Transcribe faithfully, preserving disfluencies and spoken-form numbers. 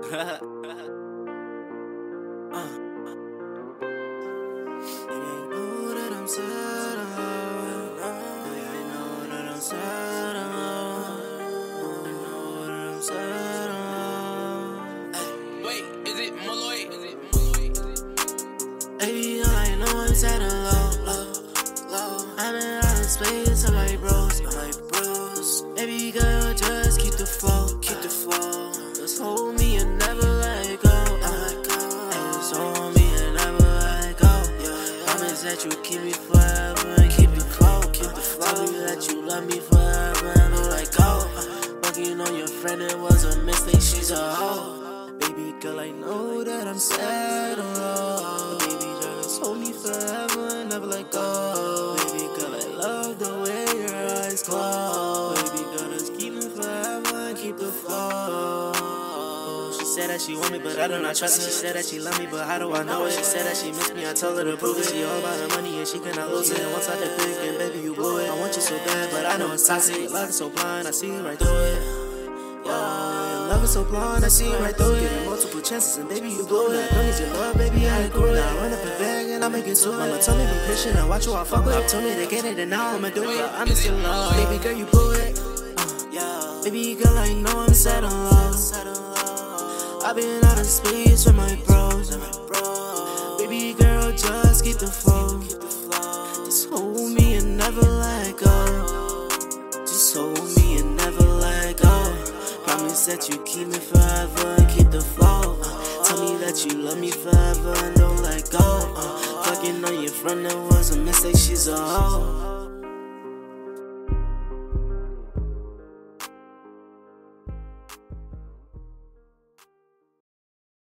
uh. Wait, is it Malloy? Baby, I know I'm sad and low, low, low. I'm in out of space, I'm like bros, I'm like bros. Baby girl, just keep the flow, keep the flow. Just hold me and never let go, uh, let go. And just hold me and never let go. Yeah, promise that you keep me forever and keep the flow, keep the flow. Tell me that you love me forever and don't let go. Uh, Fucking on your friend, it was a mistake, she's a hoe. Baby girl, I know that I'm sad and low. Baby, just hold me forever and never let go. Baby girl, I love the way your eyes close. Baby girl, just keep me forever and keep the flow. She said that she want me, but I do not trust her. She said that she love me, but how do I know it? She said that she miss me, I told her to prove it. She all about the money and she cannot lose it. And once I did big, and baby, you blew it. I want you so bad, but I know it's toxic. Your love is so blind, I see right through it. Yeah, your love is so blind, I see right through it. Giving multiple chances and baby, you blew it. I don't need your love, baby, I grew it. I run up a bag and I make it to it. Mama told me be patient and watch who I fuck with. Told me to get it and now I'ma do it. I'm still in love, baby girl, you blew it. Uh, yeah, baby girl, I know I'm sad and low. I've been out of space with my bros. Baby girl, just keep the flow. Just hold me and never let go. Just hold me and never let go. Promise that you keep me forever and keep the flow. Uh, tell me that you love me forever and don't let go. Uh, fucking on your friend, that was a mistake, she's a hoe.